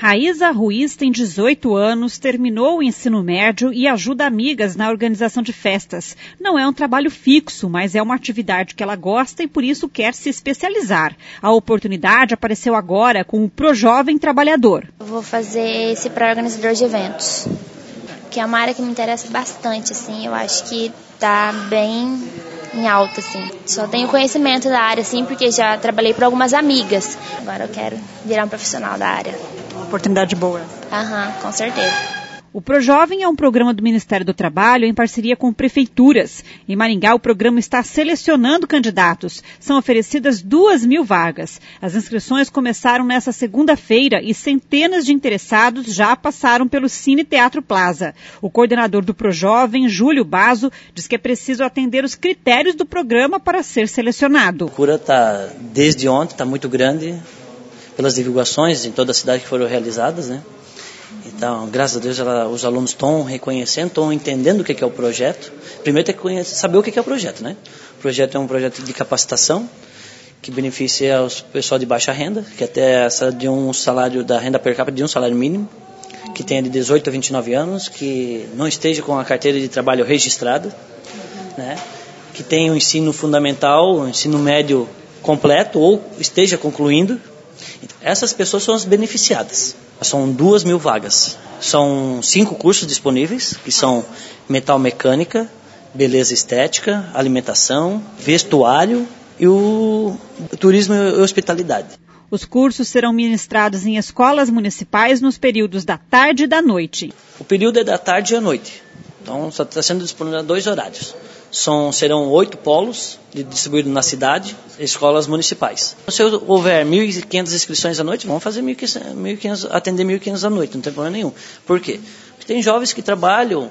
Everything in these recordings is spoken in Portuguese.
Raíza Ruiz tem 18 anos, terminou o ensino médio e ajuda amigas na organização de festas. Não é um trabalho fixo, mas é uma atividade que ela gosta e por isso quer se especializar. A oportunidade apareceu agora com o ProJovem Trabalhador. Eu vou fazer esse pré-organizador de eventos, que é uma área que me interessa bastante, assim, eu acho que está bem em alta, assim. Só tenho conhecimento da área, assim, porque já trabalhei para algumas amigas. Agora eu quero virar um profissional da área. Uma oportunidade boa. Com certeza. O ProJovem é um programa do Ministério do Trabalho em parceria com prefeituras. Em Maringá, o programa está selecionando candidatos. São oferecidas 2.000 vagas. As inscrições começaram nesta segunda-feira e centenas de interessados já passaram pelo Cine Teatro Plaza. O coordenador do ProJovem, Júlio Basso, diz que é preciso atender os critérios do programa para ser selecionado. A procura está, desde ontem, está muito grande, pelas divulgações em toda a cidade que foram realizadas, né? Então, graças a Deus, os alunos estão reconhecendo, estão entendendo o que é o projeto. Primeiro tem que saber o que é o projeto, né? O projeto é um projeto de capacitação que beneficia o pessoal de baixa renda, que até de um salário da renda per capita de um salário mínimo, que tenha de 18 a 29 anos, que não esteja com a carteira de trabalho registrada, né? Que tenha um ensino fundamental, um ensino médio completo ou esteja concluindo. Então, essas pessoas são as beneficiadas. São 2.000 vagas. São 5 cursos disponíveis, que são metal mecânica, beleza estética, alimentação, vestuário e o turismo e hospitalidade. Os cursos serão ministrados em escolas municipais nos períodos da tarde e da noite. O período é da tarde e à noite. Então, só está sendo disponibilizado 2 horários. Serão 8 polos distribuídos na cidade, escolas municipais. Se houver 1.500 inscrições à noite, vamos fazer 1.500, atender 1.500 à noite, não tem problema nenhum. Por quê? Porque tem jovens que trabalham,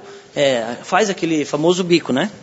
faz aquele famoso bico, né?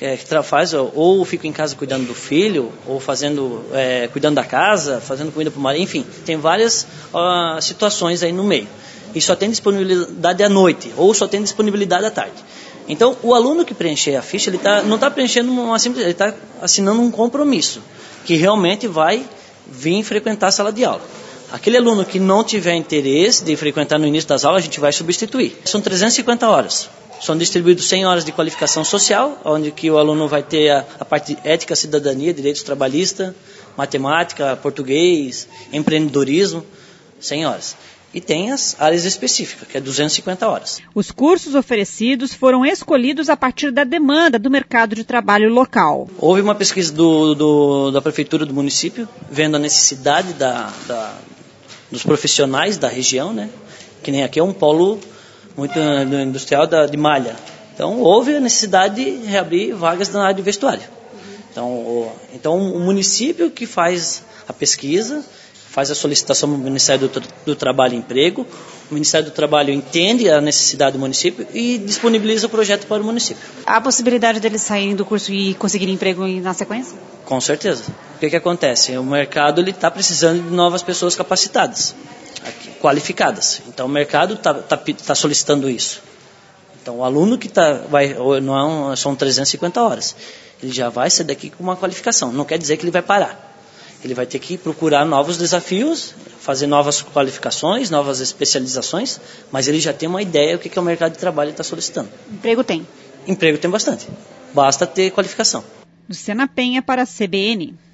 Faz, ou fica em casa cuidando do filho, ou cuidando da casa, fazendo comida para o marido, enfim, tem várias situações aí no meio. E só tem disponibilidade à noite, ou só tem disponibilidade à tarde. Então, o aluno que preencher a ficha, ele não está preenchendo uma simples, ele está assinando um compromisso, que realmente vai vir frequentar a sala de aula. Aquele aluno que não tiver interesse de frequentar no início das aulas, a gente vai substituir. São 350 horas. São distribuídos 100 horas de qualificação social, onde que o aluno vai ter a parte de ética, cidadania, direitos trabalhistas, matemática, português, empreendedorismo, 100 horas. E tem as áreas específicas, que é 250 horas. Os cursos oferecidos foram escolhidos a partir da demanda do mercado de trabalho local. Houve uma pesquisa da prefeitura do município, vendo a necessidade dos profissionais da região, né? Que nem aqui é um polo muito industrial de malha. Então, houve a necessidade de reabrir vagas na área de vestuário. Então o município que faz a pesquisa, faz a solicitação no Ministério do Trabalho e Emprego, o Ministério do Trabalho entende a necessidade do município e disponibiliza o projeto para o município. Há a possibilidade deles saírem do curso e conseguirem emprego na sequência? Com certeza. O que acontece? O mercado está precisando de novas pessoas capacitadas, qualificadas. Então o mercado está solicitando isso. Então o aluno que são 350 horas, ele já vai sair daqui com uma qualificação. Não quer dizer que ele vai parar. Ele vai ter que procurar novos desafios, fazer novas qualificações, novas especializações, mas ele já tem uma ideia do que o mercado de trabalho está solicitando. Emprego tem? Emprego tem bastante. Basta ter qualificação. Luciana Penha para a CBN.